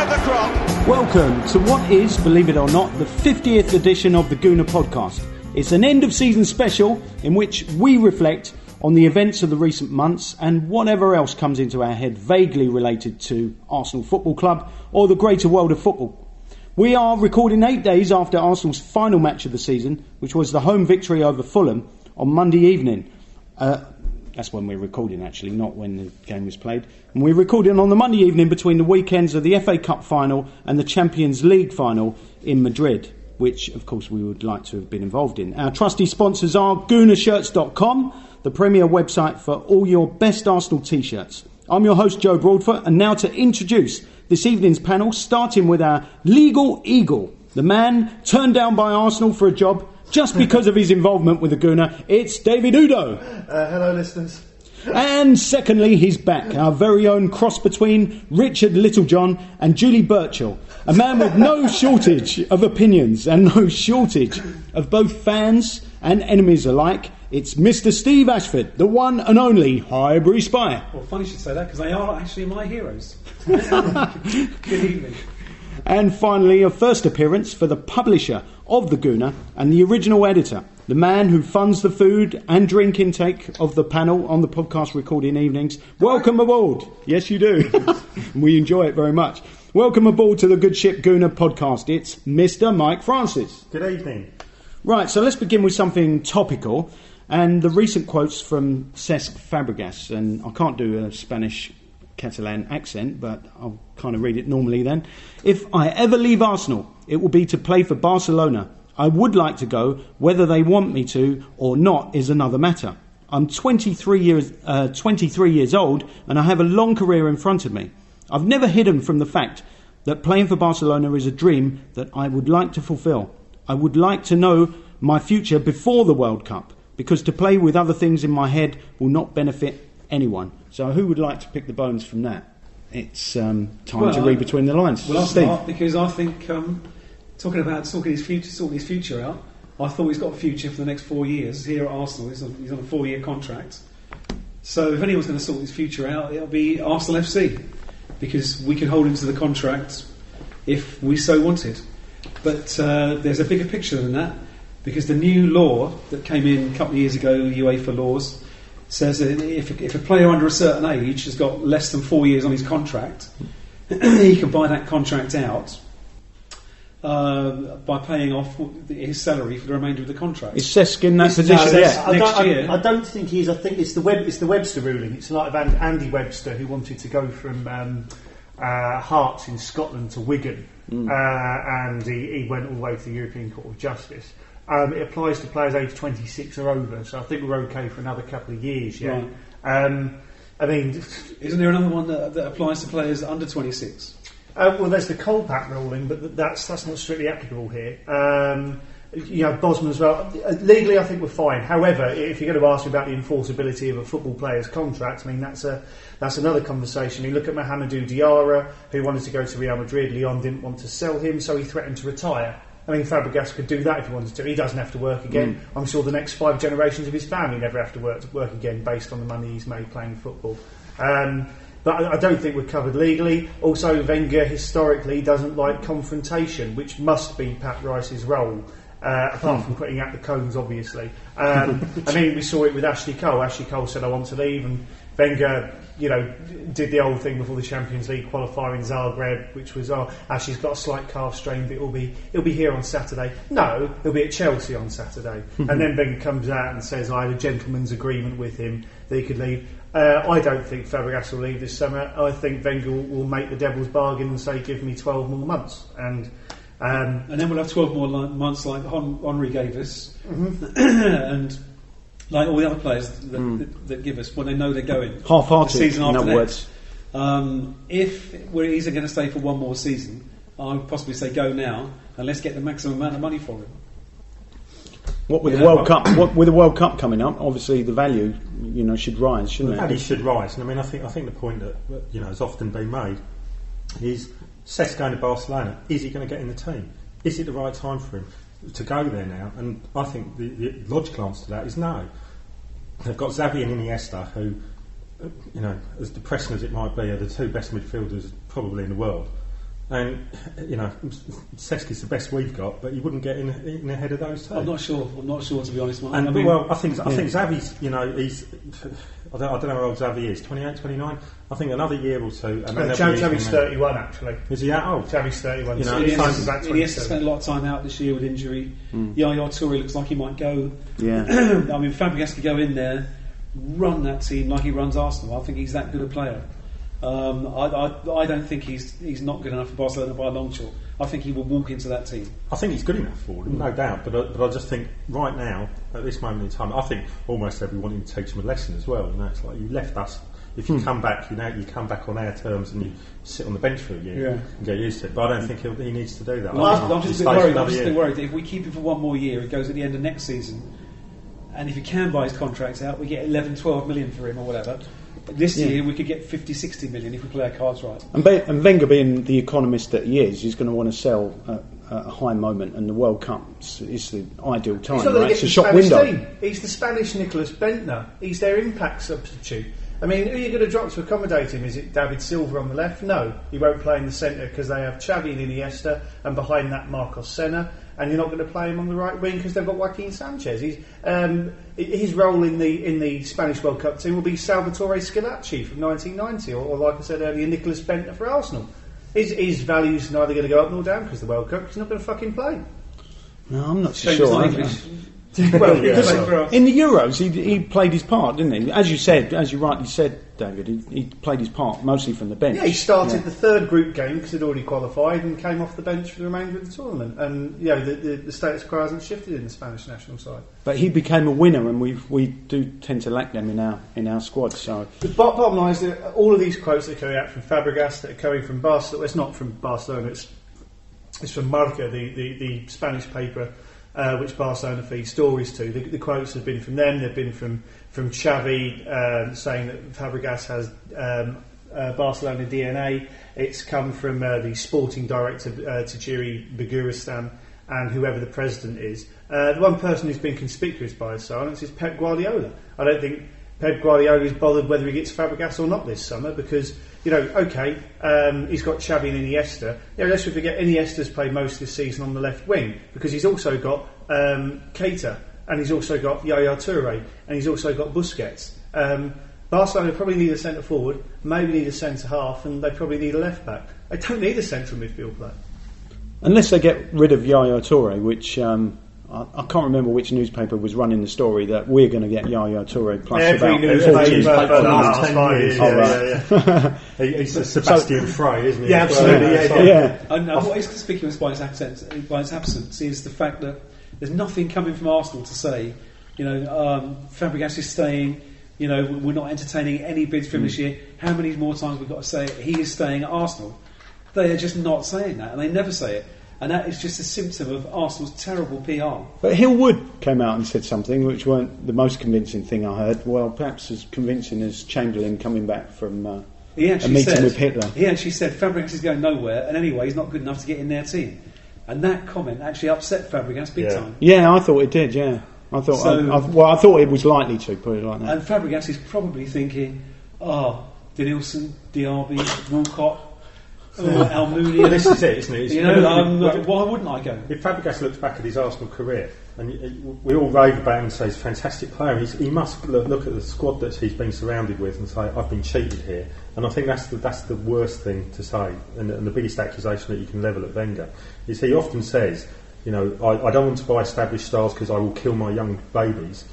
at the clock. Welcome to what is, believe it or not, the 50th edition of the Gooner podcast. It's an end-of-season special in which we reflect on the events of the recent months and whatever else comes into our head vaguely related to Arsenal Football Club or the greater world of football. We are recording 8 days after Arsenal's final match of the season, which was the home victory over Fulham on Monday evening. That's when we're recording, actually, not when the game was played. And we're recording on the Monday evening between the weekends of the FA Cup final and the Champions League final in Madrid, which, of course, we would like to have been involved in. Our trusty sponsors are GoonerShirts.com, the premier website for all your best Arsenal T-shirts. I'm your host, Joe Broadfoot, and now to introduce this evening's panel, starting with our legal eagle, the man turned down by Arsenal for a job just because of his involvement with the Gooner. It's David Udo. Hello, listeners. And secondly, he's back, our very own cross between Richard Littlejohn and Julie Birchall, a man with no shortage of opinions and no shortage of both fans and enemies alike. It's Mr. Steve Ashford, the one and only Highbury Spy. Well, funny you should say that, because they are actually my heroes. Good evening. And finally, a first appearance for the publisher of The Gooner and the original editor, the man who funds the food and drink intake of the panel on the podcast recording evenings. Welcome aboard. Yes, you do. We enjoy it very much. Welcome aboard to the Good Ship Gooner podcast. It's Mr. Mike Francis. Good evening. Right, so let's begin with something topical. And the recent quotes from Cesc Fabregas, and I can't do a Spanish Catalan accent, but I'll kind of read it normally then. If I ever leave Arsenal, it will be to play for Barcelona. I would like to go. Whether they want me to or not is another matter. I'm 23 years old, and I have a long career in front of me. I've never hidden from the fact that playing for Barcelona is a dream that I would like to fulfil. I would like to know my future before the World Cup, because to play with other things in my head will not benefit anyone. So who would like to pick the bones from that? It's time to read between the lines. Well, I'll Steve. start, because I think sorting his future out, I thought he's got a future for the next 4 years here at Arsenal. He's on a 4-year contract. So if anyone's going to sort his future out, it'll be Arsenal FC, because we can hold him to the contract if we so wanted. But there's a bigger picture than that, because the new law that came in a couple of years ago, UEFA laws, says that if a player under a certain age has got less than 4 years on his contract, he can buy that contract out by paying off his salary for the remainder of the contract. Is Cesc in that position? Next year. I don't think he is. I think it's the Webster ruling. It's like Andy Webster, who wanted to go from Hearts in Scotland to Wigan, and he went all the way to the European Court of Justice. It applies to players aged 26 or over, so I think we're okay for another couple of years. Yeah. Right. I mean, isn't there another one that applies to players under 26? Well, there's the Colpack ruling, but that's not strictly applicable here. Bosman as well. Legally, I think we're fine. However, if you're going to ask me about the enforceability of a football player's contract, I mean that's another conversation. You look at Mohamedou Diarra, who wanted to go to Real Madrid. Lyon didn't want to sell him, so he threatened to retire. I mean, Fabregas could do that if he wanted to. He doesn't have to work again. I'm sure the next 5 generations of his family never have to work again based on the money he's made playing football. But I don't think we're covered legally. Also, Wenger historically doesn't like confrontation, which must be Pat Rice's role, apart from putting out the cones, obviously. I mean, we saw it with Ashley Cole. Ashley Cole said, I want to leave, and Wenger, did the old thing before the Champions League qualifier in Zagreb, which was, Ashley's got a slight calf strain, but he'll be here on Saturday. No, he'll be at Chelsea on Saturday. And then Wenger comes out and says, I had a gentleman's agreement with him that he could leave. I don't think Fabregas will leave this summer. I think Wenger will make the devil's bargain and say, give me 12 more months. And then we'll have 12 more months like Henry gave us. And like all the other players that give us when they know they're going. Half-hearted, the season after in other words. If we're easily going to stay for one more season, I would possibly say go now and let's get the maximum amount of money for him. What with the World Cup? What with the World Cup coming up? Obviously, the value, should rise, shouldn't it? The value should rise, and I mean, I think the point that has often been made is Cesc going to Barcelona. Is he going to get in the team? Is it the right time for him to go there now? And I think the logical answer to that is no. They've got Xavi and Iniesta, who, as depressing as it might be, are the two best midfielders probably in the world. And Cesky's the best we've got, but he wouldn't get in ahead of those two. I'm not sure to be honest. I think Xavi's. He's. I don't know how old Xavi is. 28, 29. I think another year or two. Xavi's 31 actually. Is he that old? Xavi's 31. He has to spend a lot of time out this year with injury. Yaya Toure looks like he might go. Yeah. I mean, Fabregas could go in there, run that team like he runs Arsenal. I think he's that good a player. I don't think he's not good enough for Barcelona by a long shot. I think he will walk into that team. I think he's good enough for them, no doubt. But I just think right now, at this moment in time, I think almost everyone needs to take some lesson as well. It's like you left us. If you come back, you come back on our terms and you sit on the bench for a year and get used to it. But I don't think he needs to do that. I'm just a bit worried that if we keep him for one more year, it goes at the end of next season. And if he can buy his contracts out, we get 11, 12 million for him or whatever. This year we could get 50, 60 million if we play our cards right. And Wenger, being the economist that he is, he's going to want to sell at a high moment, and the World Cup is the ideal time, right? It's a shop window. Team. He's the Spanish Nicolas Bentner. He's their impact substitute. I mean, who are you going to drop to accommodate him? Is it David Silva on the left? No, he won't play in the centre because they have Xavi and Iniesta, and behind that Marcos Senna. And you're not going to play him on the right wing because they've got Joaquin Sanchez. His role in the Spanish World Cup team will be Salvatore Schillaci from 1990, or like I said earlier, Nicolas Bentner for Arsenal. His value's neither going to go up nor down because the World Cup. Because he's not going to fucking play. No, I'm not so sure. Well, in the Euros, he played his part, didn't he? As you rightly said, David, he played his part mostly from the bench. Yeah, he started the third group game because he'd already qualified and came off the bench for the remainder of the tournament. And the status quo hasn't shifted in the Spanish national side. But he became a winner, and we do tend to lack them in our squad. So the bottom line is that all of these quotes that are coming out from Fabregas, that are coming from Barcelona, it's not from Barcelona, it's from Marca, the Spanish paper. Which Barcelona feed stories to. The quotes have been from them. They've been from Xavi saying that Fabregas has Barcelona DNA. It's come from the sporting director Tajiri Beguristan and whoever the president is. The one person who's been conspicuous by his silence is Pep Guardiola. I don't think Pep Guardiola is bothered whether he gets Fabregas or not this summer because he's got Xavi and Iniesta. Let's not forget Iniesta's played most of this season on the left wing because he's also got Keita and he's also got Yaya Toure and he's also got Busquets. Barcelona probably need a centre forward, maybe need a centre half, and they probably need a left back. They don't need a central midfield player. Unless they get rid of Yaya Toure, which I can't remember which newspaper was running the story that we're going to get Yaya Toure plus every about newspaper for the last 10 years. He's a Sebastian Frey, isn't he? Yeah, absolutely. And what is conspicuous by his absence is the fact that there's nothing coming from Arsenal to say, Fabregas is staying. We're not entertaining any bids for him this year. How many more times we've got to say he is staying at Arsenal? They are just not saying that, and they never say it. And that is just a symptom of Arsenal's terrible PR. But Hillwood came out and said something which weren't the most convincing thing I heard. Well, perhaps as convincing as Chamberlain coming back from a meeting with Hitler. He actually said Fabregas is going nowhere, and anyway, he's not good enough to get in their team. And that comment actually upset Fabregas big time. Yeah, I thought it did. Yeah, I thought I thought it was likely to put it like that. And Fabregas is probably thinking, Denilson, Diaby, Walcott. Almunia. This is it, isn't it? Why wouldn't I go? If Fabregas looks back at his Arsenal career, and we all rave about him and say he's a fantastic player, he must look at the squad that he's been surrounded with and say, I've been cheated here. And I think that's the worst thing to say, and the biggest accusation that you can level at Wenger is he often says, I don't want to buy established stars because I will kill my young babies.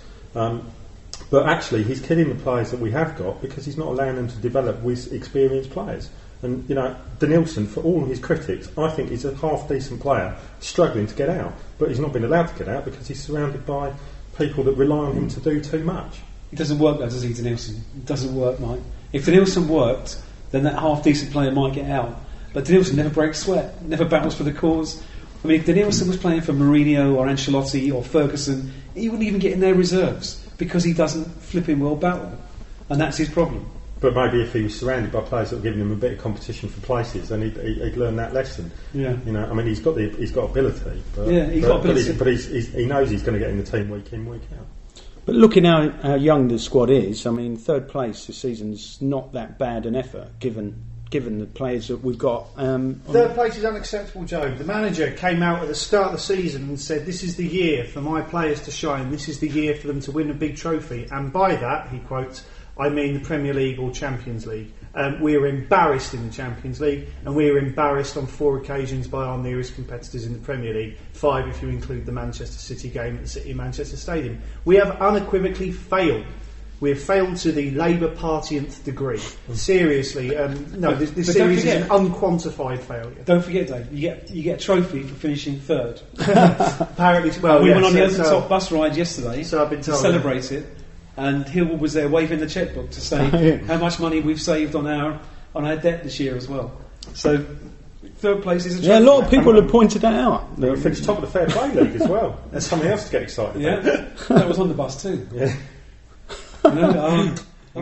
But actually, he's killing the players that we have got because he's not allowing them to develop with experienced players. And Denilson, for all his critics, I think he's a half-decent player struggling to get out. But he's not been allowed to get out because he's surrounded by people that rely on him to do too much. It doesn't work though, does he, Denilson? It doesn't work, Mike. If Denilson worked, then that half-decent player might get out. But Denilson never breaks sweat, never battles for the cause. I mean, if Denilson was playing for Mourinho or Ancelotti or Ferguson, he wouldn't even get in their reserves because he doesn't flipping well battle. And that's his problem. But maybe if he was surrounded by players that were giving him a bit of competition for places, then he'd learn that lesson. Yeah. He's got ability. But, got ability. But he knows he's going to get in the team week in, week out. But looking how young the squad is, third place this season's not that bad an effort given given the players that we've got. Third place is unacceptable, Joe. The manager came out at the start of the season and said, "This is the year for my players to shine. This is the year for them to win a big trophy." And by that, he quotes, "I mean the Premier League or Champions League." We are embarrassed in the Champions League, and we are embarrassed on 4 occasions by our nearest competitors in the Premier League. 5 if you include the Manchester City game at the City Manchester Stadium. We have unequivocally failed. We have failed to the Labour Party-nth degree. Seriously, no, this series is an unquantified failure. Don't forget, Dave, you get a trophy for finishing third. Apparently, well, we went on the open top bus ride yesterday so I've been told, to celebrate it, and Hill was there waving the chequebook to say how much money we've saved on our debt this year as well. So third place is a trophy. Yeah, a lot of people have pointed that out. They finished top of the Fair Play League as well. That's something else to get excited about. Yeah, that was on the bus too. Yeah. You know,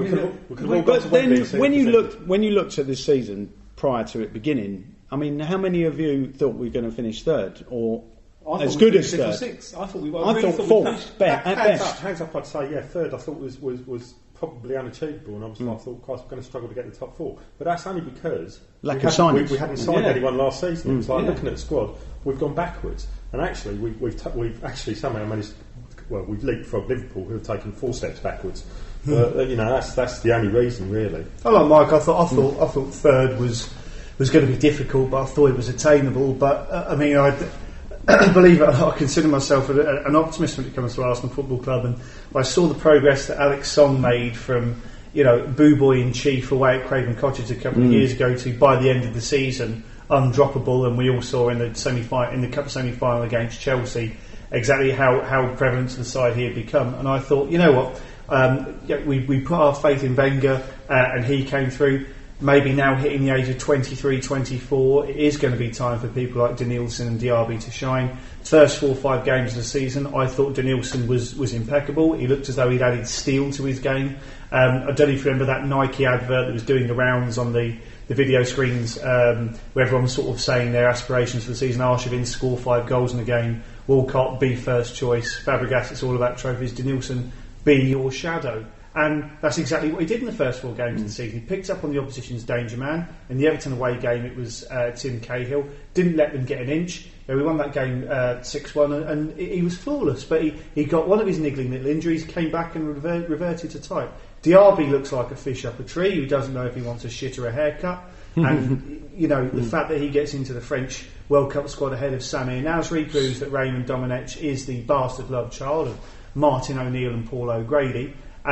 but then when you looked at this season prior to it beginning, I mean, how many of you thought we were going to finish third or as good as third? I thought we were. I thought fourth at best. Hands up, I'd say third. I thought was probably unachievable, and obviously I thought, Christ, we're going to struggle to get the top 4. But that's only because we hadn't signed anyone last season. It was like looking at the squad, we've gone backwards, and actually we've actually somehow managed. Well, we've leapfrogged Liverpool, who have taken 4 steps backwards. But that's the only reason, really. Oh, like Mike, I thought third was going to be difficult, but I thought it was attainable. But I mean, I believe it. I consider myself an optimist when it comes to Arsenal Football Club, and I saw the progress that Alex Song made from Boo Boy in chief away at Craven Cottage a couple of years ago to by the end of the season undroppable, and we all saw in the cup semi-final against Chelsea exactly how prevalent to the side he had become. And I thought, you know what, we put our faith in Wenger, and he came through. Maybe now hitting the age of 23, 24, it is going to be time for people like Denilson and Diaby to shine. First 4 or 5 games of the season, I thought Denilson was impeccable. He looked as though he'd added steel to his game. I don't know if you remember that Nike advert that was doing the rounds on the video screens, where everyone was sort of saying their aspirations for the season. Arshavin score 5 goals in a game. Walcott be first choice. Fabregas, it's all about trophies. Denilson be your shadow. And that's exactly what he did in the first 4 games of the season. He picked up on the opposition's danger man. In the Everton away game, it was Tim Cahill. Didn't let them get an inch. We won that game 6-1, and he was flawless. But he got one of his niggling little injuries, came back and reverted to type. Diaby looks like a fish up a tree who doesn't know if he wants a shit or a haircut. And, the fact that he gets into the French World Cup squad ahead of Samir Nasri proves that Raymond Domenech is the bastard love child of Martin O'Neill and Paul O'Grady.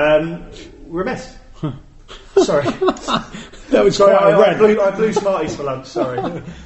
Remiss. Sorry. That was sorry, quite a rant. I blew Smarties for lunch, sorry.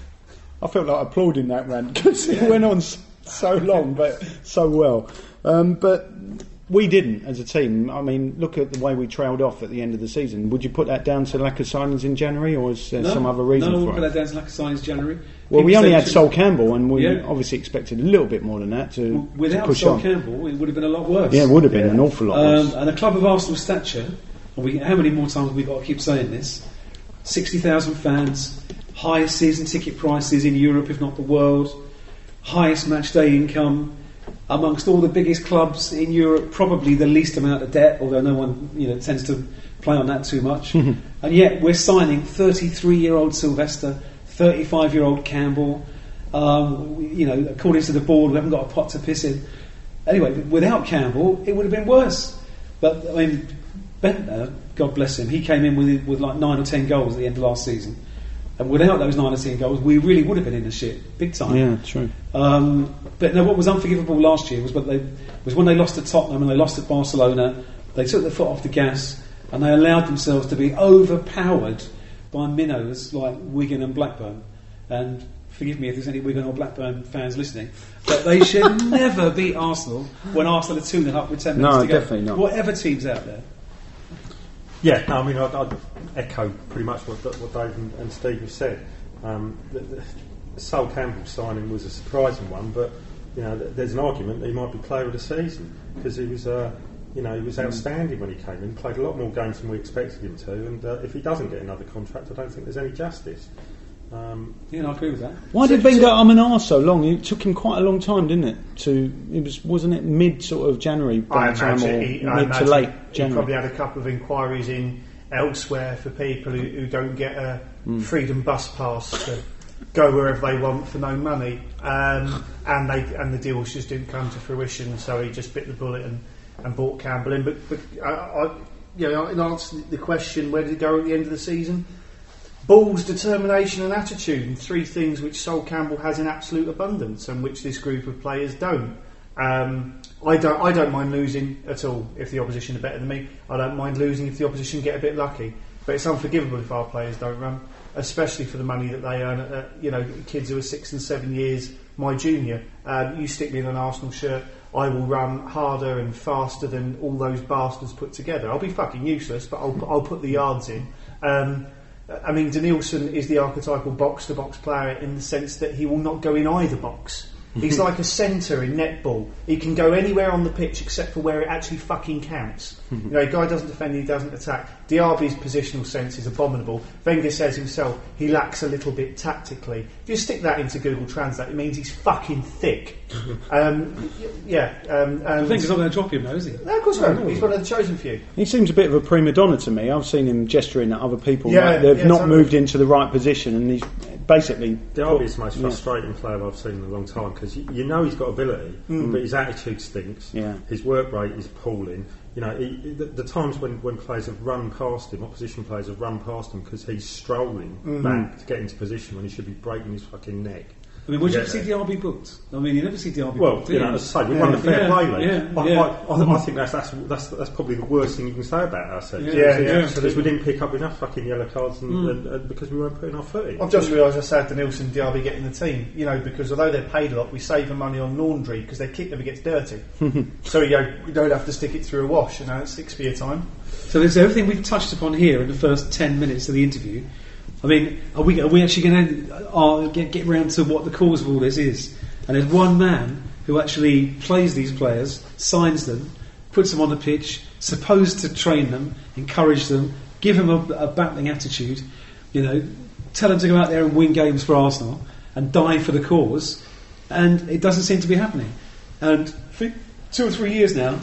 I felt like applauding that rant because it went on so long but so well. But we didn't as a team. I mean, look at the way we trailed off at the end of the season. Would you put that down to lack of signings in January, or is there some other reason for it? No, we'll put that down to lack of signings in January. Well, we only had Sol Campbell, and we obviously expected a little bit more than that to without push Sol on. Campbell, it would have been a lot worse. Yeah, it would have been an awful lot worse. And a club of Arsenal stature, how many more times have we got to keep saying this? 60,000 fans, highest season ticket prices in Europe, if not the world, highest match day income, amongst all the biggest clubs in Europe, probably the least amount of debt, although no one tends to play on that too much. And yet we're signing 33-year-old Sylvester, 35-year-old Campbell. According to the board, we haven't got a pot to piss in. Anyway, without Campbell, it would have been worse. But I mean, Bentner, God bless him, he came in with like 9 or 10 goals at the end of last season. And without those 9 or 10 goals, we really would have been in the shit, big time. Yeah, true. But no, what was unforgivable last year was when they lost to Tottenham and they lost at Barcelona. They took their foot off the gas and they allowed themselves to be overpowered by minnows like Wigan and Blackburn. And forgive me if there's any Wigan or Blackburn fans listening, but they should never beat Arsenal when Arsenal are 2-0 up with 10 minutes to go. No, definitely not. Whatever team's out there. Yeah, no, I mean, I'd echo pretty much what Dave and Steve have said. The Sol Campbell signing was a surprising one, but there's an argument that he might be player of the season because he was, he was outstanding when he came in. Played a lot more games than we expected him to, and if he doesn't get another contract, I don't think there's any justice. I agree with that. Why did Wenger an arse so long? It took him quite a long time, didn't it? Wasn't it mid sort of January by the time, or mid to late January? He probably had a couple of inquiries in elsewhere for people who don't get a freedom bus pass to go wherever they want for no money, and the deals just didn't come to fruition. So he just bit the bullet and brought Campbell in. But in answer to the question, where did it go at the end of the season? Balls, determination and attitude, and 3 things which Sol Campbell has in absolute abundance and which this group of players don't. I don't mind losing at all if the opposition are better than me. I don't mind losing if the opposition get a bit lucky. But it's unforgivable if our players don't run, especially for the money that they earn. Kids who are 6 and 7 years my junior. You stick me in an Arsenal shirt, I will run harder and faster than all those bastards put together. I'll be fucking useless, but I'll put the yards in. Danielson is the archetypal box-to-box player in the sense that he will not go in either box. He's like a centre in netball. He can go anywhere on the pitch except for where it actually fucking counts. A guy doesn't defend, he doesn't attack. Diaby's positional sense is abominable. Wenger says himself he lacks a little bit tactically. If you stick that into Google Translate, it means he's fucking thick. Wenger's not going to drop him, though, is he? No, of course not. He's one of the chosen few. He seems a bit of a prima donna to me. I've seen him gesturing at other people like they've not moved into the right position, and he's basically... Diaby's the most frustrating player I've seen in a long time, because you know he's got ability, but his attitude stinks. Yeah. His work rate is appalling. The times when players have run past him, opposition players have run past him because he's strolling back to get into position when he should be breaking his fucking neck. I mean, would you ever see Diaby booked? I mean, you never see Diaby booked. Well, as I say, we won the fair play league. Yeah. I think that's probably the worst thing you can say about ourselves. Because we didn't pick up enough fucking yellow cards and because we weren't putting our foot in. I've just realised I said Danielson and Diaby getting the team. Because although they're paid a lot, we save the money on laundry because their kit never gets dirty. So you don't have to stick it through a wash. It's 6p a time. So there's everything we've touched upon here in the first 10 minutes of the interview. I mean, are we actually going to get round to what the cause of all this is? And there's one man who actually plays these players, signs them, puts them on the pitch, supposed to train them, encourage them, give them a battling attitude, tell them to go out there and win games for Arsenal and die for the cause, and it doesn't seem to be happening. And for 2 or 3 years now,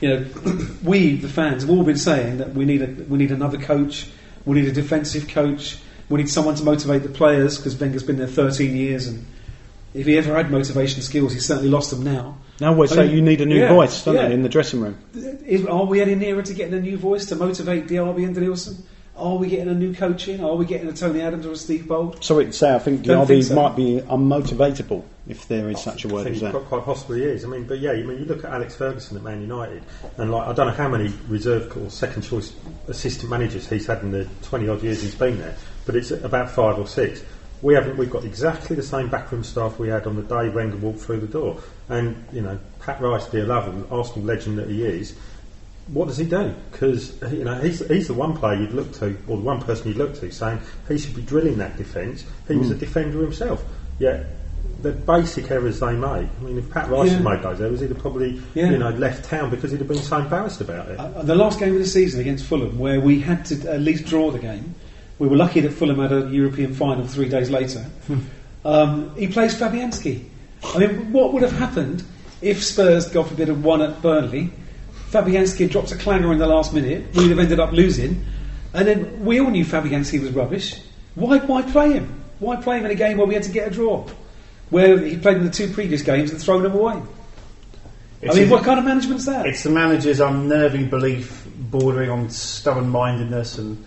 we, the fans, have all been saying that we need another coach, we need a defensive coach. We need someone to motivate the players because Wenger's been there 13 years, and if he ever had motivation skills, he's certainly lost them now. Now we say you need a new voice, don't you, in the dressing room? Are we any nearer to getting a new voice to motivate Diaby and Danielson? Are we getting a new coach in? Are we getting a Tony Adams or a Steve Bold? Sorry to say, I think Diaby might be unmotivatable, if there is such a word as that. Quite possibly is. You look at Alex Ferguson at Man United, and I don't know how many reserve or second choice assistant managers he's had in the 20 odd years he's been there, but it's about 5 or 6. We've got exactly the same backroom staff we had on the day Wenger walked through the door. And Pat Rice, dear love, Arsenal legend that he is, what does he do? Because he's the one player you'd look to, or the one person you'd look to, saying he should be drilling that defence. He was a defender himself. Yet the basic errors they made. If Pat Rice had made those errors, he'd have probably left town because he'd have been so embarrassed about it. The last game of the season against Fulham, where we had to at least draw the game, we were lucky that Fulham had a European final 3 days later. He plays Fabianski. What would have happened if Spurs, God forbid, had won at Burnley? Fabianski had dropped a clanger in the last minute. We'd have ended up losing, and then we all knew Fabianski was rubbish. Why play him? Why play him in a game where we had to get a draw, where he played in the 2 previous games and thrown them away? What kind of management's that? It's the manager's unnerving belief, bordering on stubborn-mindedness and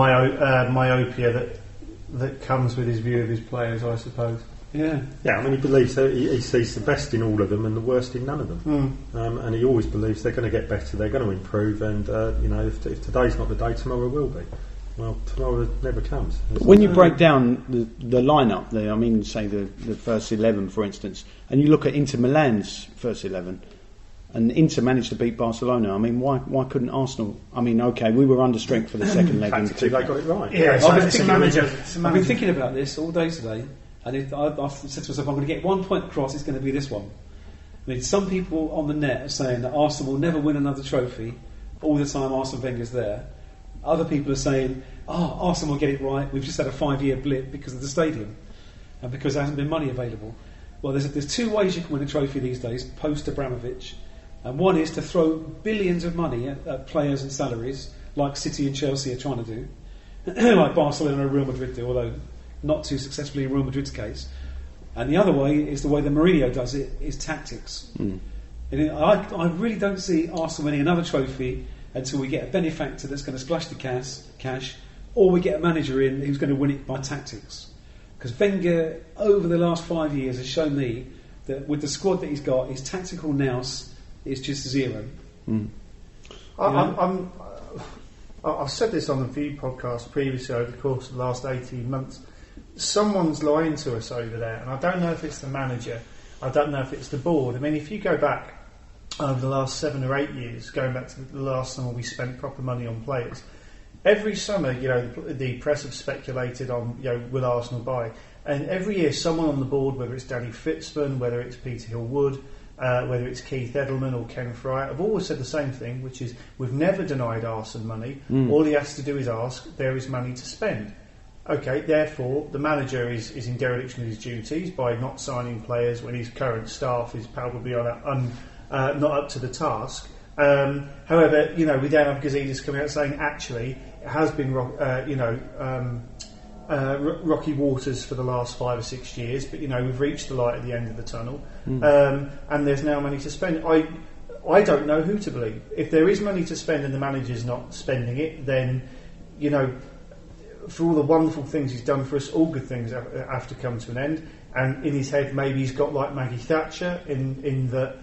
myopia that comes with his view of his players, I suppose. Yeah. He believes that he sees the best in all of them and the worst in none of them. And he always believes they're going to get better, they're going to improve, and if today's not the day, tomorrow will be. Well, tomorrow never comes. When you break down the lineup there, say the first 11, for instance, and you look at Inter Milan's first 11, and Inter managed to beat Barcelona. Why couldn't Arsenal? We were under strength for the second leg. Tactically, they got it right. Yeah, I've been thinking about this all day today, and I've said to myself, I'm going to get 1 point across, it's going to be this one. Some people on the net are saying that Arsenal will never win another trophy all the time Arsene Wenger's there. Other people are saying, Arsenal will get it right, we've just had a 5-year blip because of the stadium and because there hasn't been money available. Well, there's 2 ways you can win a trophy these days, post Abramovich. And one is to throw billions of money at players and salaries, like City and Chelsea are trying to do, like Barcelona and Real Madrid do, although not too successfully in Real Madrid's case. And the other way is the way that Mourinho does it, is tactics. And I really don't see Arsenal winning another trophy until we get a benefactor that's going to splash the cash, or we get a manager in who's going to win it by tactics. Because Wenger, over the last 5 years, has shown me that with the squad that he's got, his tactical nous is just zero. I've said this on a few podcasts previously over the course of the last 18 months. Someone's lying to us over there, and I don't know if it's the manager, I don't know if it's the board. I mean, if you go back over the last 7 or 8 years, going back to the last summer we spent proper money on players, every summer, the press have speculated on, will Arsenal buy? And every year someone on the board, whether it's Danny Fitzman, whether it's Peter Hill-Wood, whether it's Keith Edelman or Ken Fry, have always said the same thing, which is we've never denied Arsene money. All he has to do is ask, there is money to spend. Okay, therefore, the manager is in dereliction of his duties by not signing players when his current staff is probably not up to the task. However, we don't have Gazidis coming out saying, actually, it has been rocky waters for the last 5 or 6 years, but, we've reached the light at the end of the tunnel, and there's now money to spend. I don't know who to believe. If there is money to spend and the manager's not spending it, then, for all the wonderful things he's done for us, all good things have to come to an end. And in his head, maybe he's got like Maggie Thatcher in that,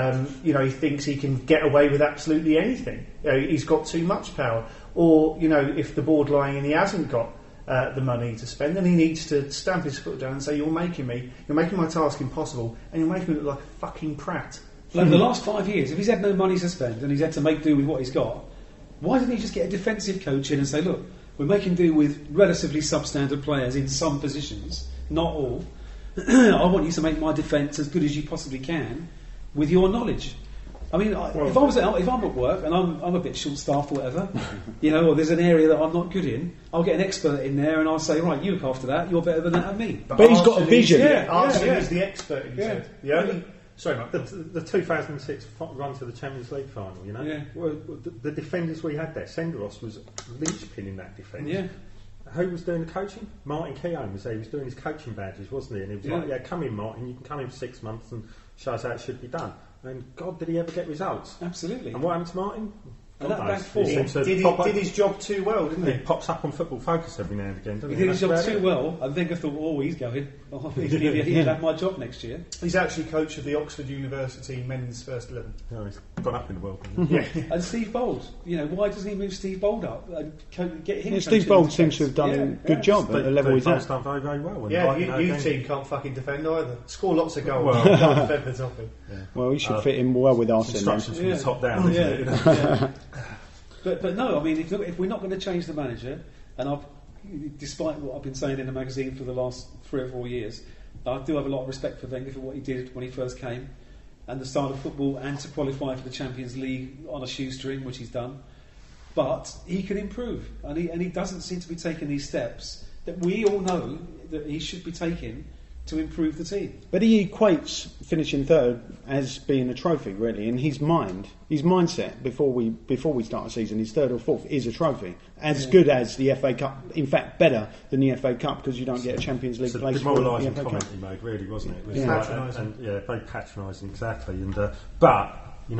he thinks he can get away with absolutely anything. He's got too much power. Or, if the board lying and he hasn't got the money to spend, then he needs to stamp his foot down and say, you're making my task impossible, and you're making me look like a fucking prat. Like the last 5 years, if he's had no money to spend and he's had to make do with what he's got, why didn't he just get a defensive coach in and say, look, we're making do with relatively substandard players in some positions, not all. I want you to make my defence as good as you possibly can with your knowledge. I mean, if I'm at work and I'm a bit short-staffed or whatever, or there's an area that I'm not good in, I'll get an expert in there and I'll say, right, you look after that, you're better than that at me. But he's got a vision. Arsene is the expert, he said. The only... Sorry, Mark. The 2006 run to the Champions League final, well, the defenders we had there, Senderos was linchpin in that defence. Yeah. Who was doing the coaching? Martin Keown was there. He was doing his coaching badges, wasn't he? And he was like, come in, Martin, you can come in for 6 months and show us how it should be done. And God, did he ever get results? Absolutely. And what happened to Martin? And that back four, he did his job too well, didn't he? He pops up on Football Focus every now and again, doesn't he? He did his job too well, and Wenger thought, he's going. He'll have my job next year. He's actually coach of the Oxford University men's first 11. No, he's gone up in the world. And Steve Bold, why doesn't he move Steve Bold up? Get him. Steve Bold seems to have done a good job at the level he's at. Done very, very well. Your team can't fucking defend either. Score lots of goals. Can't defend the topic. Well, he should fit in well with Arsenal. Instructions from the top down, isn't it? But no, I mean, if we're not going to change the manager, and despite what I've been saying in the magazine for the last 3 or 4 years, I do have a lot of respect for Wenger for what he did when he first came, and the style of football, and to qualify for the Champions League on a shoestring, which he's done. But he can improve, and he doesn't seem to be taking these steps that we all know that he should be taking to improve the team. But he equates finishing third as being a trophy, really, in his mind. His mindset before we start a season, his third or fourth is a trophy. As good as the FA Cup, in fact better than the FA Cup, because you don't get a Champions League place. It's a demoralising comment he made, really, wasn't it? It was patronising. Very patronising, exactly. And but,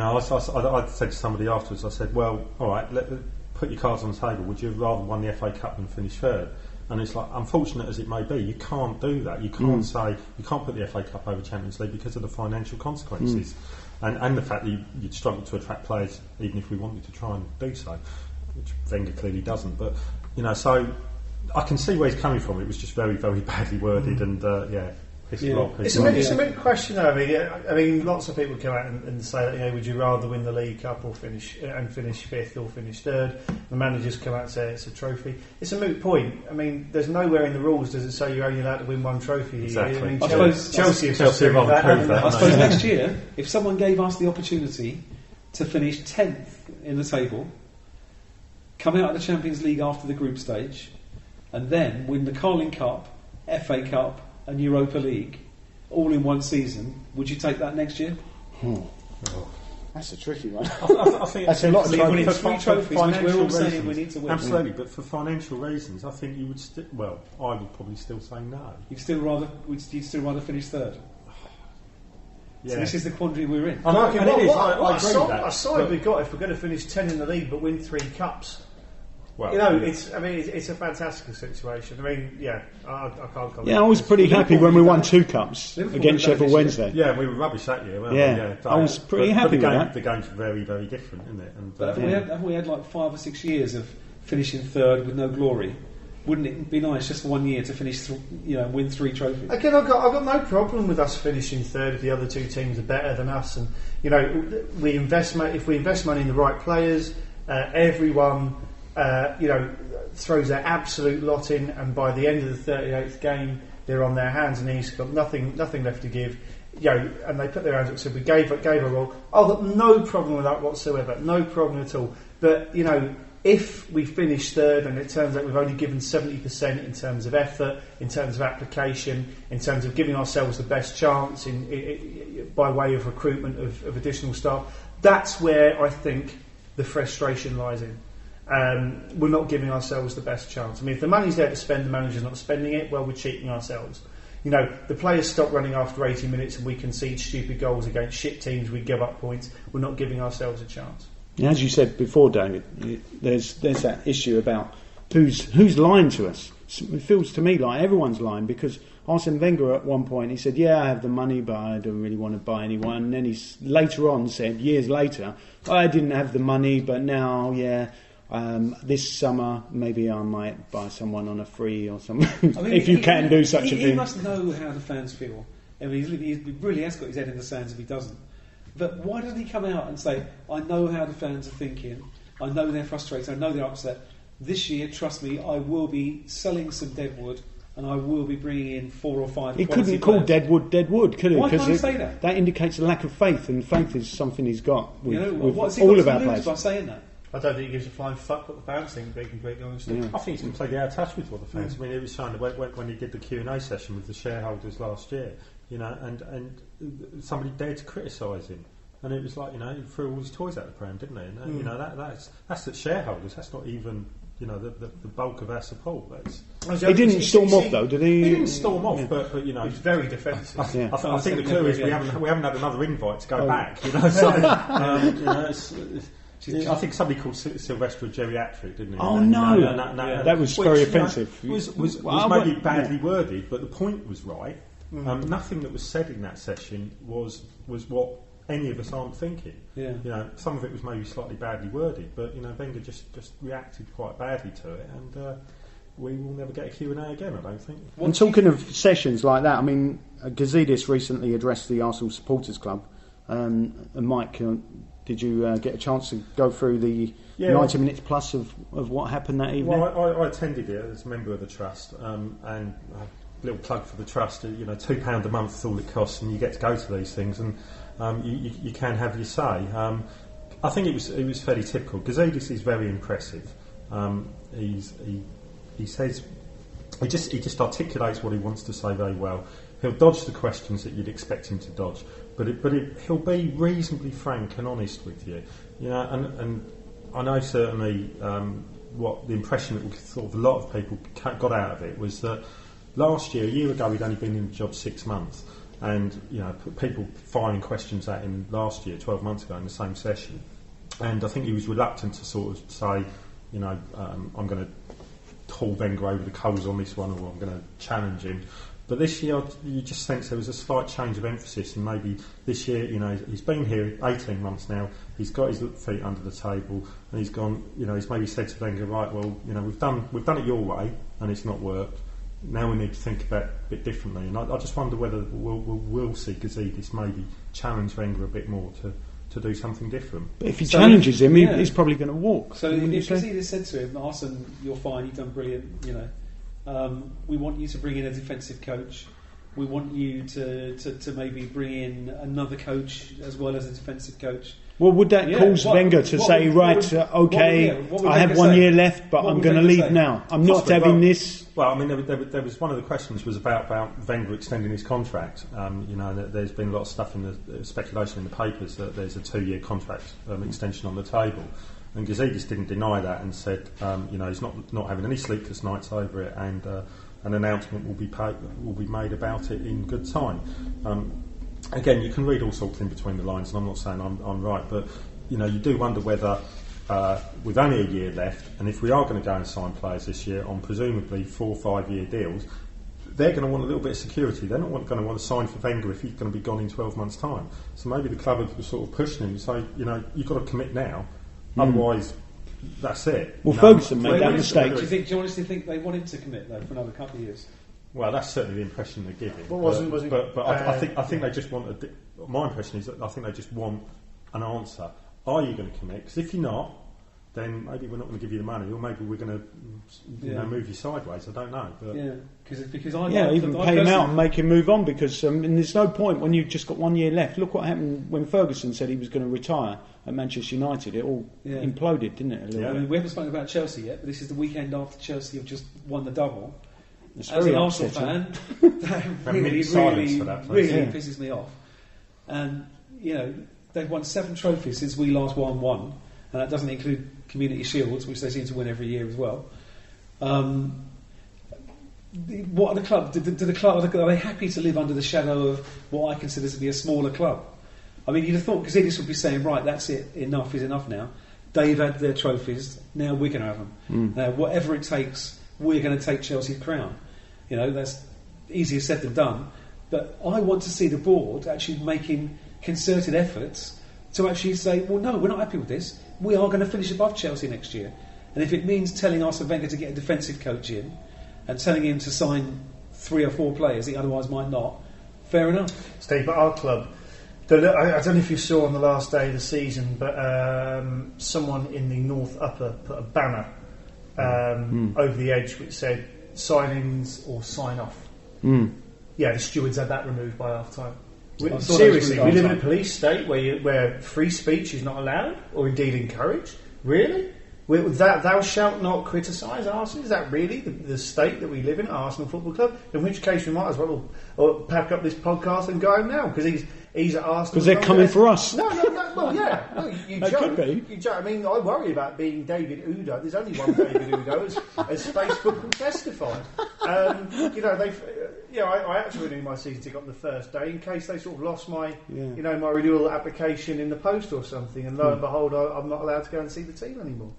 I said to somebody afterwards, I said, well, all right, put your cards on the table. Would you have rather won the FA Cup than finish third? And it's like, unfortunate as it may be, you can't do that. You can't say, you can't put the FA Cup over Champions League because of the financial consequences. And the fact that you'd struggle to attract players even if we wanted to try and do so, which Wenger clearly doesn't. But, so I can see where he's coming from. It was just very, very badly worded and, It's a big question, though. I mean, lots of people come out and say that, would you rather win the League Cup or finish fifth or finish third? The managers come out and say it's a trophy. It's a moot point. I mean, there's nowhere in the rules does it say you're only allowed to win one trophy. Exactly. I mean, Chelsea have proved that. I suppose next year, if someone gave us the opportunity to finish 10th in the table, come out of the Champions League after the group stage, and then win the Carling Cup, FA Cup, and Europa League all in one season, would you take that next year? That's a tricky one. I think That's a lot of winning trophies. three trophies, which we're all saying we need to win. Absolutely, but for financial reasons, I think you would. I would probably still say no. You'd still rather finish third. Yeah. So this is the quandary we're in. I agree with that. A side we've got if we're going to finish 10 in the league but win 3 cups. Well, it's a fantastic situation. I mean, I can't comment. Yeah, I was pretty happy when we won 2 cups Liverpool against won that Sheffield this Wednesday. Yeah, we were rubbish that year, weren't Yeah, we? Yeah, I was pretty happy with that. The game's very, very different, isn't it? And, But haven't we had like 5 or 6 years of finishing third with no glory? Wouldn't it be nice just for 1 year to finish, win 3 trophies? Again, I've got no problem with us finishing third if the other 2 teams are better than us, and we invest if we invest money in the right players, everyone throws their absolute lot in, and by the end of the 38th game, they're on their hands and knees, got nothing left to give. And they put their hands up and said, we gave our all. I've got no problem with that whatsoever, no problem at all. But if we finish third and it turns out we've only given 70% in terms of effort, in terms of application, in terms of giving ourselves the best chance by way of recruitment of additional staff, that's where I think the frustration lies in. We're not giving ourselves the best chance. I mean, if the money's there to spend, the manager's not spending it, well, we're cheating ourselves. The players stop running after 80 minutes and we concede stupid goals against shit teams, we give up points. We're not giving ourselves a chance. As you said before, David, there's that issue about who's lying to us. It feels to me like everyone's lying, because Arsene Wenger at one point he said, I have the money but I don't really want to buy anyone, and then he later on said, years later, I didn't have the money but now this summer maybe I might buy someone on a free or something. I mean, if you can do such a thing. He must know how the fans feel. I mean, he really has got his head in the sands if he doesn't. But why doesn't he come out and say, I know how the fans are thinking, I know they're frustrated, I know they're upset. This year, trust me, I will be selling some deadwood and I will be bringing in 4 or 5 He couldn't call deadwood, could he? Why can't he say that? That indicates a lack of faith, and faith is something he's got with what's he all got of to our lose players. by saying that? I don't think he gives a flying fuck what the fans think, to be completely honest. Yeah. I think he's completely out of touch with what the fans. I mean, it was showing when he did the Q&A session with the shareholders last year, and somebody dared to criticise him. And it was like, he threw all his toys out the pram, didn't he? And, that's the shareholders. That's not even, the bulk of our support. He didn't storm off, though, did he? He didn't storm off, but he was very defensive. I think the clue is we haven't had another invite to go back. So, I think somebody called Sylvester a geriatric, didn't he? Oh no, that was very offensive. Was maybe badly worded, but the point was right. Nothing that was said in that session was what any of us aren't thinking. Some of it was maybe slightly badly worded, but Wenger just reacted quite badly to it, and we will never get a Q&A again, I don't think. And talking of sessions like that, I mean, Gazidis recently addressed the Arsenal Supporters Club, and Mike, did you get a chance to go through the 90 minutes plus of what happened that evening? Well, I attended it as a member of the trust, and a little plug for the trust. £2 a month is all it costs, and you get to go to these things, and you can have your say. I think it was fairly typical. Gazidis is very impressive. He says he just articulates what he wants to say very well. He'll dodge the questions that you'd expect him to dodge, but he'll be reasonably frank and honest with you. And I know certainly what the impression that sort of a lot of people got out of it was that a year ago, he'd only been in the job 6 months, and people firing questions at him last year, 12 months ago, in the same session, and I think he was reluctant to sort of say, I'm going to haul Wenger over the coals on this one, or I'm going to challenge him. But this year, you just sense there was a slight change of emphasis, and maybe this year, he's been here 18 months now. He's got his feet under the table, and he's gone. He's maybe said to Wenger, right, well, we've done it your way, and it's not worked. Now we need to think about it a bit differently, and I just wonder whether we'll see Gazidis maybe challenge Wenger a bit more to do something different. But if he challenges him, he's probably going to walk. So if Gazidis said to him, Arsene, you're fine, you've done brilliant, we want you to bring in a defensive coach. We want you to maybe bring in another coach as well as a defensive coach. Well, would that cause Wenger to say, I have 1 year left, but I'm going to leave now. I'm not having this. Well, I mean, there was one of the questions was about Wenger extending his contract. There's been a lot of stuff in the speculation in the papers that there's a 2-year contract extension on the table. And Gazidis didn't deny that and said, he's not having any sleepless nights over it, and an announcement will be made about it in good time. Again, you can read all sorts in between the lines, and I'm not saying I'm right, but you do wonder whether, with only a year left, and if we are going to go and sign players this year on presumably 4 or 5 year deals, they're going to want a little bit of security. They're not going to want to sign for Wenger if he's going to be gone in 12 months' time. So maybe the club are sort of pushing him to say, you've got to commit now. Otherwise, that's it. Well, Ferguson made that mistake. Do you honestly think they want him to commit though for another couple of years? Well, that's certainly the impression they're giving. I think they just want. My impression is that I think they just want an answer. Are you going to commit? Because if you're not, then maybe we're not going to give you the money, or maybe we're going to move you sideways. I don't know. But because even pay him out and make him move on, because and there's no point when you've just got 1 year left. Look what happened when Ferguson said he was going to retire at Manchester United. It all imploded, didn't it? I mean, we haven't spoken about Chelsea yet, but this is the weekend after Chelsea have just won the double. It's As an Arsenal fan, that really pisses me off. And they've won 7 trophies since we last won one, and that doesn't include Community Shields, which they seem to win every year as well. What are the club? Are they happy to live under the shadow of what I consider to be a smaller club? I mean, you'd have thought Gazidis would be saying, right, that's it, enough is enough now. They've had their trophies, now we're going to have them. Whatever it takes, we're going to take Chelsea's crown. That's easier said than done. But I want to see the board actually making concerted efforts to actually say, well, no, we're not happy with this. We are going to finish above Chelsea next year. And if it means telling Arsene Wenger to get a defensive coach in and telling him to sign 3 or 4 players he otherwise might not, fair enough. Steve, but our club, I don't know if you saw on the last day of the season, but someone in the North Upper put a banner over the edge which said signings or sign off. Yeah, the stewards had that removed by half time. Seriously, we live in a police state where free speech is not allowed or indeed encouraged. Really? Thou shalt not criticise Arsenal? Is that really the state that we live in at Arsenal Football Club? In which case we might as well pack up this podcast and go home now, because he's at Arsenal. Because they're coming for us. No, well, yeah. No, you joke. Could be. You joke. I mean, I worry about being David Udo. There's only one David Udo, as Facebook will testify. I actually renewed my season ticket on the first day in case they sort of lost my renewal application in the post or something, and lo and behold, I'm not allowed to go and see the team anymore.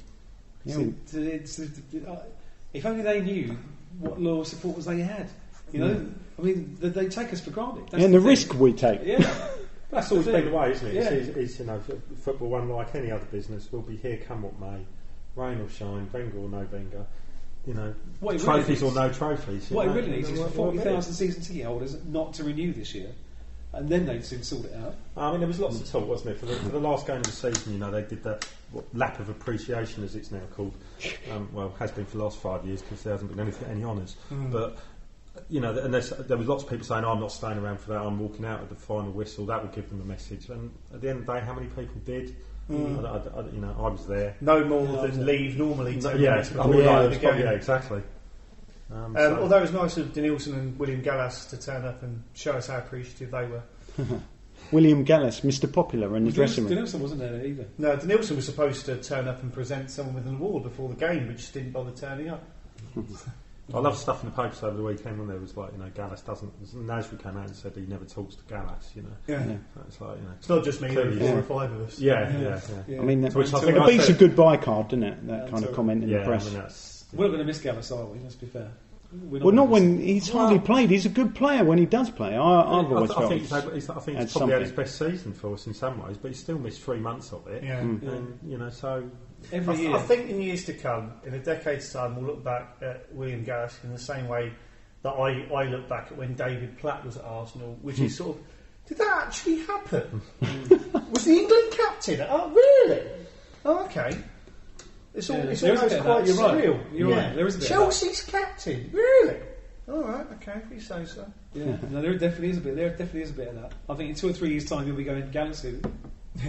If only they knew what loyal supporters they had. I mean, they take us for granted. That's the risk we take. Yeah, that's always been the way, isn't it? Yeah. Football, unlike any other business, will be here come what may, rain or shine, Wenger or no Wenger. Trophies or no trophies. What it really needs is for 40,000 season ticket holders not to renew this year, and then they'd soon sort it out. I mean, there was lots of talk, wasn't there? For the last game of the season, they did the lap of appreciation, as it's now called. Has been for the last 5 years because there hasn't been any honours. But and there was lots of people saying, "I'm not staying around for that. I'm walking out at the final whistle." That would give them a message. And at the end of the day, how many people did? I was there. No more than leave normally. Exactly. Although it was nice of Denilson and William Gallas to turn up and show us how appreciative they were. William Gallas, Mr. Popular in the dressing room. Denilson wasn't there either. No, Denilson was supposed to turn up and present someone with an award before the game, but just didn't bother turning up. I love stuff in the papers over the weekend when there was Gallas doesn't. Nasri came out and said he never talks to Gallas. Yeah. It's it's not just me. There's 4 or 5 of us. Yeah. I mean, it beats a goodbye card, doesn't it? That kind of comment in the press. I mean, we're going to miss Gallas, are we? Let's be fair. Not when he's hardly played. He's a good player when he does play. I've always felt. I think he's probably had his best season for us in some ways, but he's still missed 3 months of it. Yeah. And so every year. I think in years to come, in a decade's time, we'll look back at William Gallas in the same way that I look back at when David Platt was at Arsenal, which is sort of, did that actually happen? Was the England captain? Oh, really? Oh, okay. It's almost quite surreal. You're right. There is a bit Chelsea's captain, really? All right, okay, if you say so. Yeah, no, there definitely is a bit. There definitely is a bit of that. I think in 2 or 3 years' time, you'll be going Gallas who.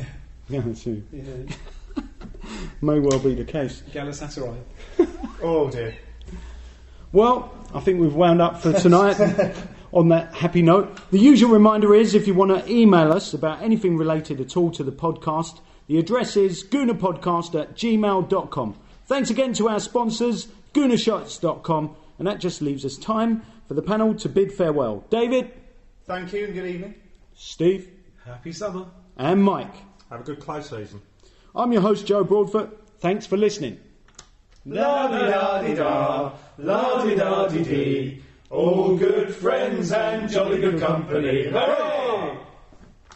Yeah, that's it. Yeah. May well be the case. Galatasaray. Oh dear. Well, I think we've wound up for tonight on that happy note. The usual reminder is, if you want to email us about anything related at all to the podcast, the address is goonerpodcast@gmail.com. Thanks again to our sponsors, goonershots.com, and that just leaves us time for the panel to bid farewell. David. Thank you and good evening. Steve. Happy summer. And Mike. Have a good close season. I'm your host, Joe Broadfoot. Thanks for listening. La-di-da-di-da, la-di-da-di-dee, all good friends and jolly good company. Hooray!